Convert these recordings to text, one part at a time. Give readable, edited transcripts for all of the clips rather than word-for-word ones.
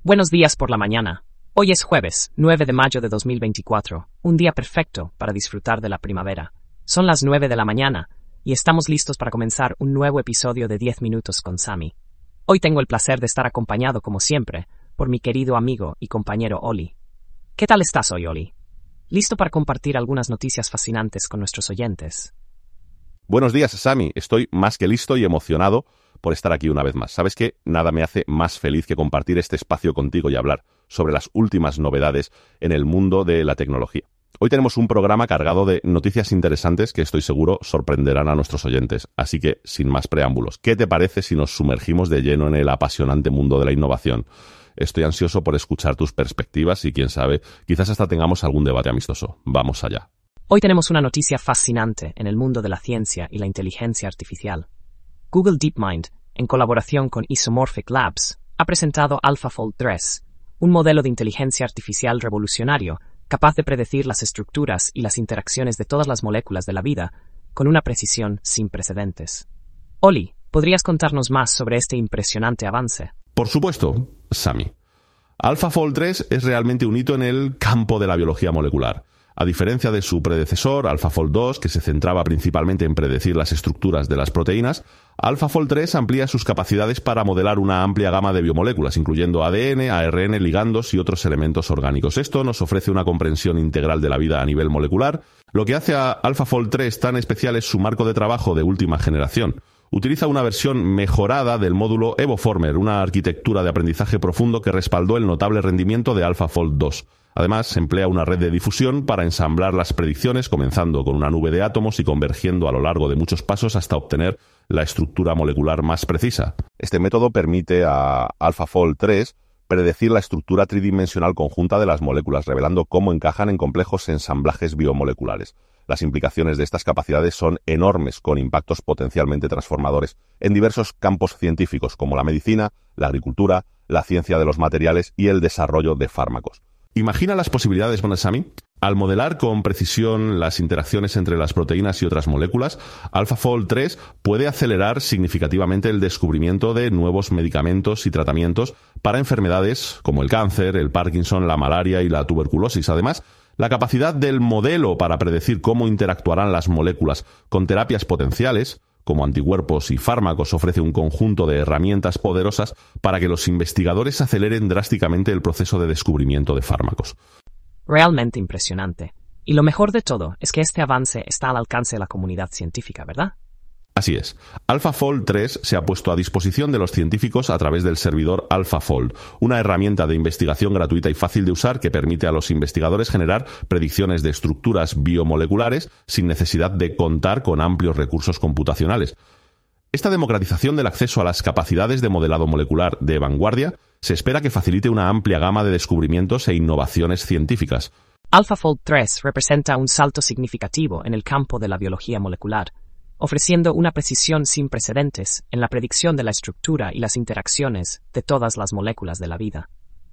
Buenos días por la mañana. Hoy es jueves, 9 de mayo de 2024, un día perfecto para disfrutar de la primavera. Son las 9 de la mañana y estamos listos para comenzar un nuevo episodio de 10 minutos con Sammy. Hoy tengo el placer de estar acompañado, como siempre, por mi querido amigo y compañero Oli. ¿Qué tal estás hoy, Oli? ¿Listo para compartir algunas noticias fascinantes con nuestros oyentes? Buenos días, Sammy. Estoy más que listo y emocionado por estar aquí una vez más. ¿Sabes qué? Nada me hace más feliz que compartir este espacio contigo y hablar sobre las últimas novedades en el mundo de la tecnología. Hoy tenemos un programa cargado de noticias interesantes que estoy seguro sorprenderán a nuestros oyentes. Así que, sin más preámbulos, ¿qué te parece si nos sumergimos de lleno en el apasionante mundo de la innovación? Estoy ansioso por escuchar tus perspectivas y, quién sabe, quizás hasta tengamos algún debate amistoso. Vamos allá. Hoy tenemos una noticia fascinante en el mundo de la ciencia y la inteligencia artificial. Google DeepMind, en colaboración con Isomorphic Labs, ha presentado AlphaFold 3, un modelo de inteligencia artificial revolucionario capaz de predecir las estructuras y las interacciones de todas las moléculas de la vida con una precisión sin precedentes. Oli, ¿podrías contarnos más sobre este impresionante avance? Por supuesto, Sammy. AlphaFold 3 es realmente un hito en el campo de la biología molecular. A diferencia de su predecesor, AlphaFold 2, que se centraba principalmente en predecir las estructuras de las proteínas, AlphaFold 3 amplía sus capacidades para modelar una amplia gama de biomoléculas, incluyendo ADN, ARN, ligandos y otros elementos orgánicos. Esto nos ofrece una comprensión integral de la vida a nivel molecular. Lo que hace a AlphaFold 3 tan especial es su marco de trabajo de última generación. Utiliza una versión mejorada del módulo EvoFormer, una arquitectura de aprendizaje profundo que respaldó el notable rendimiento de AlphaFold 2. Además, emplea una red de difusión para ensamblar las predicciones, comenzando con una nube de átomos y convergiendo a lo largo de muchos pasos hasta obtener la estructura molecular más precisa. Este método permite a AlphaFold 3 predecir la estructura tridimensional conjunta de las moléculas, revelando cómo encajan en complejos ensamblajes biomoleculares. Las implicaciones de estas capacidades son enormes, con impactos potencialmente transformadores en diversos campos científicos, como la medicina, la agricultura, la ciencia de los materiales y el desarrollo de fármacos. Imagina las posibilidades, Sammy. Al modelar con precisión las interacciones entre las proteínas y otras moléculas, AlphaFold 3 puede acelerar significativamente el descubrimiento de nuevos medicamentos y tratamientos para enfermedades como el cáncer, el Parkinson, la malaria y la tuberculosis. Además, la capacidad del modelo para predecir cómo interactuarán las moléculas con terapias potenciales, como anticuerpos y fármacos, ofrece un conjunto de herramientas poderosas para que los investigadores aceleren drásticamente el proceso de descubrimiento de fármacos. Realmente impresionante. Y lo mejor de todo es que este avance está al alcance de la comunidad científica, ¿verdad? Así es. AlphaFold 3 se ha puesto a disposición de los científicos a través del servidor AlphaFold, una herramienta de investigación gratuita y fácil de usar que permite a los investigadores generar predicciones de estructuras biomoleculares sin necesidad de contar con amplios recursos computacionales. Esta democratización del acceso a las capacidades de modelado molecular de vanguardia se espera que facilite una amplia gama de descubrimientos e innovaciones científicas. AlphaFold 3 representa un salto significativo en el campo de la biología molecular, ofreciendo una precisión sin precedentes en la predicción de la estructura y las interacciones de todas las moléculas de la vida.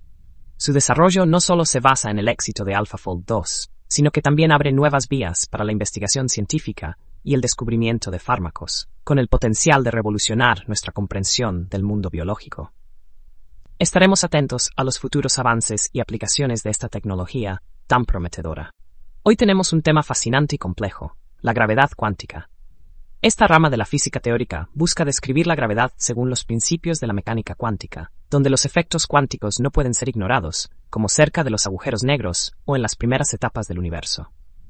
Su desarrollo no solo se basa en el éxito de AlphaFold 2, sino que también abre nuevas vías para la investigación científica y el descubrimiento de fármacos, con el potencial de revolucionar nuestra comprensión del mundo biológico. Estaremos atentos a los futuros avances y aplicaciones de esta tecnología tan prometedora. Hoy tenemos un tema fascinante y complejo, la gravedad cuántica. Esta rama de la física teórica busca describir la gravedad según los principios de la mecánica cuántica, donde los efectos cuánticos no pueden ser ignorados, como cerca de los agujeros negros o en las primeras etapas del universo.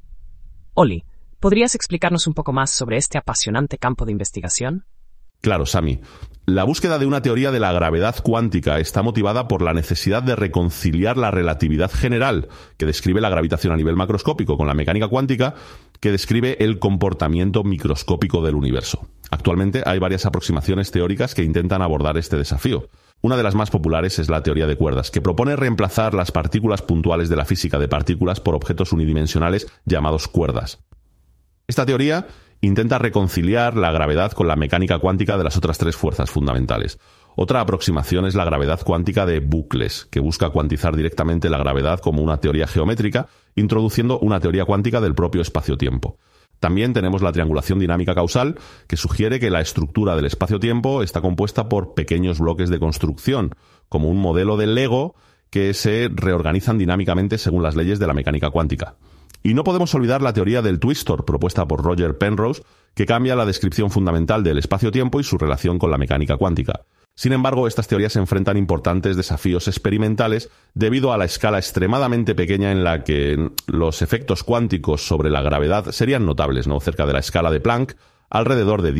Oli, ¿podrías explicarnos un poco más sobre este apasionante campo de investigación? Claro, Sammy. La búsqueda de una teoría de la gravedad cuántica está motivada por la necesidad de reconciliar la relatividad general, que describe la gravitación a nivel macroscópico, con la mecánica cuántica, que describe el comportamiento microscópico del universo. Actualmente hay varias aproximaciones teóricas que intentan abordar este desafío. Una de las más populares es la teoría de cuerdas, que propone reemplazar las partículas puntuales de la física de partículas por objetos unidimensionales llamados cuerdas. Esta teoría intenta reconciliar la gravedad con la mecánica cuántica de las otras tres fuerzas fundamentales. Otra aproximación es la gravedad cuántica de bucles, que busca cuantizar directamente la gravedad como una teoría geométrica, introduciendo una teoría cuántica del propio espacio-tiempo. También tenemos la triangulación dinámica causal, que sugiere que la estructura del espacio-tiempo está compuesta por pequeños bloques de construcción, como un modelo de Lego que se reorganizan dinámicamente según las leyes de la mecánica cuántica. Y no podemos olvidar la teoría del twistor, propuesta por Roger Penrose, que cambia la descripción fundamental del espacio-tiempo y su relación con la mecánica cuántica. Sin embargo, estas teorías enfrentan importantes desafíos experimentales debido a la escala extremadamente pequeña en la que los efectos cuánticos sobre la gravedad serían notables, ¿no? Cerca de la escala de Planck, alrededor de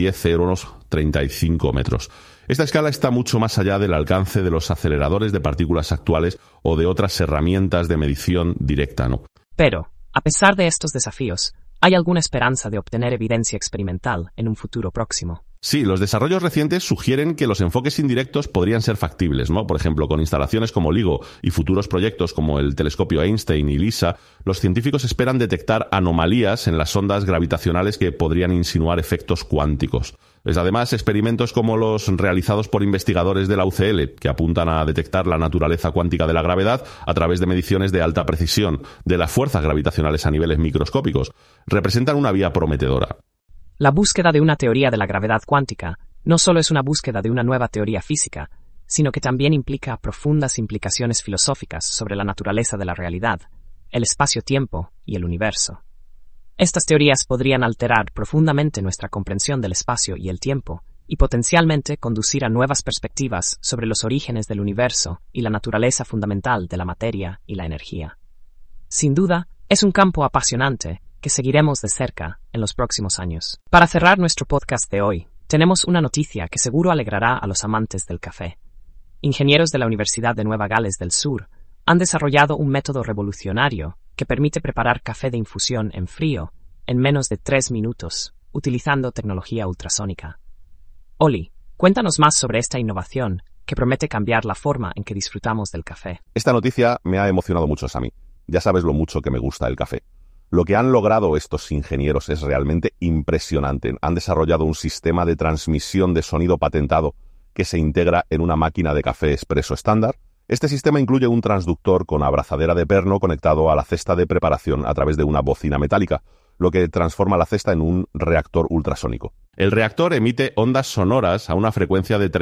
10⁻⁵ metros. Esta escala está mucho más allá del alcance de los aceleradores de partículas actuales o de otras herramientas de medición directa, ¿no? Pero, a pesar de estos desafíos, ¿hay alguna esperanza de obtener evidencia experimental en un futuro próximo? Sí, los desarrollos recientes sugieren que los enfoques indirectos podrían ser factibles, ¿no? Por ejemplo, con instalaciones como LIGO y futuros proyectos como el telescopio Einstein y LISA, los científicos esperan detectar anomalías en las ondas gravitacionales que podrían insinuar efectos cuánticos. Además, experimentos como los realizados por investigadores de la UCL, que apuntan a detectar la naturaleza cuántica de la gravedad a través de mediciones de alta precisión de las fuerzas gravitacionales a niveles microscópicos, representan una vía prometedora. La búsqueda de una teoría de la gravedad cuántica no solo es una búsqueda de una nueva teoría física, sino que también implica profundas implicaciones filosóficas sobre la naturaleza de la realidad, el espacio-tiempo y el universo. Estas teorías podrían alterar profundamente nuestra comprensión del espacio y el tiempo, y potencialmente conducir a nuevas perspectivas sobre los orígenes del universo y la naturaleza fundamental de la materia y la energía. Sin duda, es un campo apasionante que seguiremos de cerca en los próximos años. Para cerrar nuestro podcast de hoy, tenemos una noticia que seguro alegrará a los amantes del café. Ingenieros de la Universidad de Nueva Gales del Sur han desarrollado un método revolucionario que permite preparar café de infusión en frío en menos de 3 minutos, utilizando tecnología ultrasónica. Oli, cuéntanos más sobre esta innovación que promete cambiar la forma en que disfrutamos del café. Esta noticia me ha emocionado mucho, Sami. Ya sabes lo mucho que me gusta el café. Lo que han logrado estos ingenieros es realmente impresionante. Han desarrollado un sistema de transmisión de sonido patentado que se integra en una máquina de café expreso estándar. Este sistema incluye un transductor con abrazadera de perno conectado a la cesta de preparación a través de una bocina metálica, lo que transforma la cesta en un reactor ultrasónico. El reactor emite ondas sonoras a una frecuencia de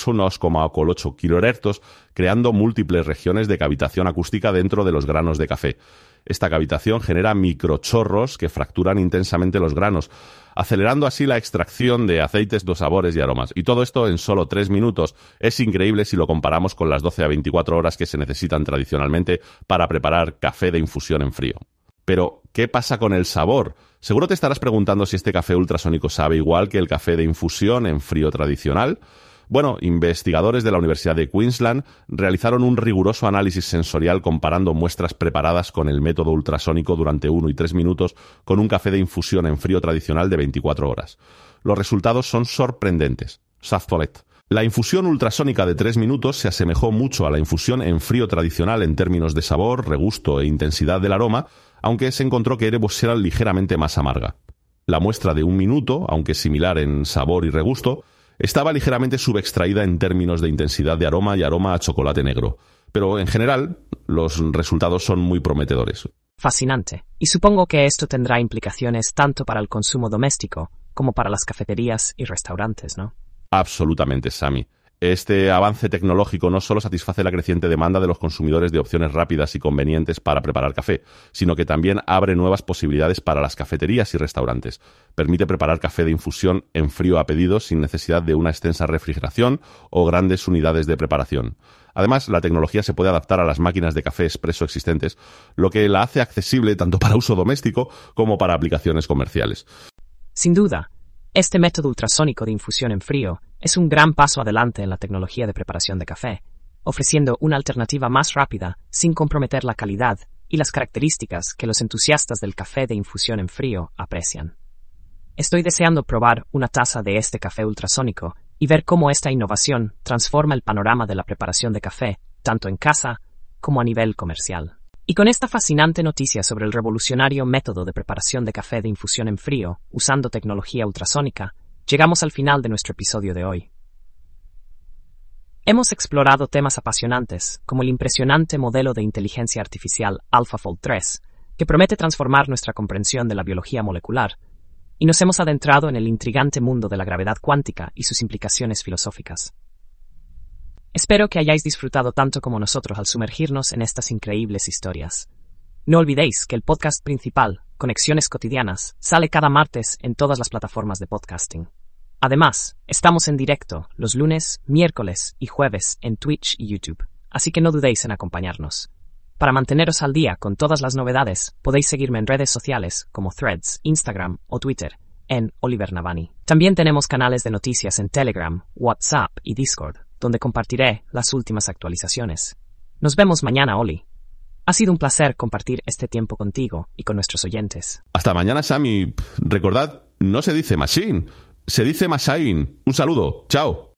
31,8 kHz, creando múltiples regiones de cavitación acústica dentro de los granos de café. Esta cavitación genera microchorros que fracturan intensamente los granos, acelerando así la extracción de aceites, sabores y aromas. Y todo esto en solo 3 minutos. Es increíble si lo comparamos con las 12 a 24 horas que se necesitan tradicionalmente para preparar café de infusión en frío. Pero, ¿qué pasa con el sabor? Seguro te estarás preguntando si este café ultrasónico sabe igual que el café de infusión en frío tradicional. Bueno, investigadores de la Universidad de Queensland realizaron un riguroso análisis sensorial comparando muestras preparadas con el método ultrasónico durante 1 y 3 minutos con un café de infusión en frío tradicional de 24 horas. Los resultados son sorprendentes. Saftolet. La infusión ultrasónica de 3 minutos se asemejó mucho a la infusión en frío tradicional en términos de sabor, regusto e intensidad del aroma, aunque se encontró que era ligeramente más amarga. La muestra de 1 minuto, aunque similar en sabor y regusto, estaba ligeramente subextraída en términos de intensidad de aroma y aroma a chocolate negro. Pero en general, los resultados son muy prometedores. Fascinante. Y supongo que esto tendrá implicaciones tanto para el consumo doméstico como para las cafeterías y restaurantes, ¿no? Absolutamente, Sami. Este avance tecnológico no solo satisface la creciente demanda de los consumidores de opciones rápidas y convenientes para preparar café, sino que también abre nuevas posibilidades para las cafeterías y restaurantes. Permite preparar café de infusión en frío a pedido sin necesidad de una extensa refrigeración o grandes unidades de preparación. Además, la tecnología se puede adaptar a las máquinas de café expreso existentes, lo que la hace accesible tanto para uso doméstico como para aplicaciones comerciales. Sin duda, este método ultrasónico de infusión en frío es un gran paso adelante en la tecnología de preparación de café, ofreciendo una alternativa más rápida sin comprometer la calidad y las características que los entusiastas del café de infusión en frío aprecian. Estoy deseando probar una taza de este café ultrasónico y ver cómo esta innovación transforma el panorama de la preparación de café, tanto en casa como a nivel comercial. Y con esta fascinante noticia sobre el revolucionario método de preparación de café de infusión en frío usando tecnología ultrasónica, llegamos al final de nuestro episodio de hoy. Hemos explorado temas apasionantes, como el impresionante modelo de inteligencia artificial AlphaFold 3, que promete transformar nuestra comprensión de la biología molecular, y nos hemos adentrado en el intrigante mundo de la gravedad cuántica y sus implicaciones filosóficas. Espero que hayáis disfrutado tanto como nosotros al sumergirnos en estas increíbles historias. No olvidéis que el podcast principal, Conexiones Cotidianas, sale cada martes en todas las plataformas de podcasting. Además, estamos en directo los lunes, miércoles y jueves en Twitch y YouTube, así que no dudéis en acompañarnos. Para manteneros al día con todas las novedades, podéis seguirme en redes sociales como Threads, Instagram o Twitter, en Oliver Navani. También tenemos canales de noticias en Telegram, WhatsApp y Discord, donde compartiré las últimas actualizaciones. Nos vemos mañana, Oli. Ha sido un placer compartir este tiempo contigo y con nuestros oyentes. Hasta mañana, Sammy. Recordad, no se dice machine, se dice machine. Un saludo. Chao.